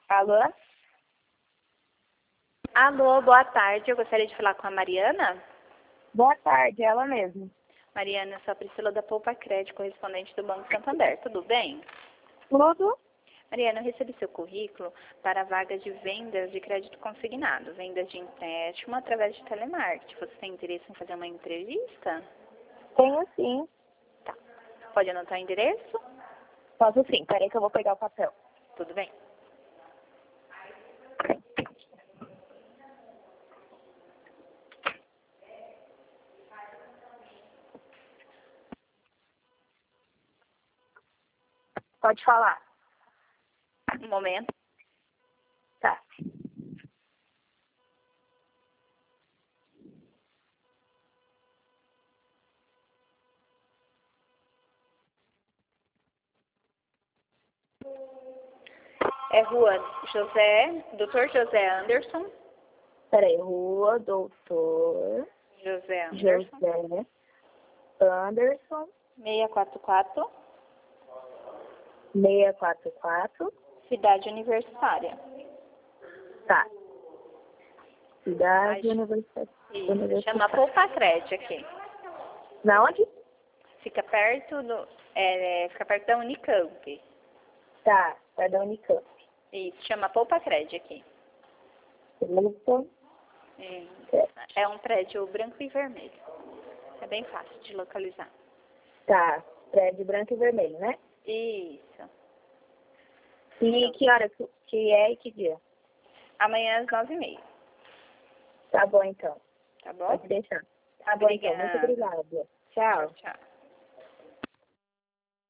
Alô? Alô, boa tarde. Eu gostaria de falar com a Mariana. Boa tarde, ela mesmo. Mariana, eu sou a Priscila da Poupa Crédito, correspondente do Banco Santander. Tudo bem? Tudo? Mariana, eu recebi seu currículo para a vaga de vendas de crédito consignado, vendas de empréstimo através de telemarketing. Você tem interesse em fazer uma entrevista? Tenho sim. Tá. Pode anotar o endereço? Posso sim, peraí que eu vou pegar o papel. Tudo bem. Pode falar. Um momento. Tá. É Rua Dr. José Anderson. Peraí, Rua Doutor José Anderson. José Anderson 644, 644. Cidade Universitária. Tá. Cidade Isso. Universitária. Chama Poupa Crédito aqui. Na onde? Fica perto da Unicamp. Tá, é da Unicamp. Isso, chama Poupa Crédito aqui. Beleza. É um prédio branco e vermelho. É bem fácil de localizar. Tá, prédio branco e vermelho, né? Isso. E que hora que é e que dia? Amanhã às 9h30. Tá bom, então. Tá bom? Pode deixar. Tá bom, então. Muito Obrigada. obrigada. Tchau. Tchau.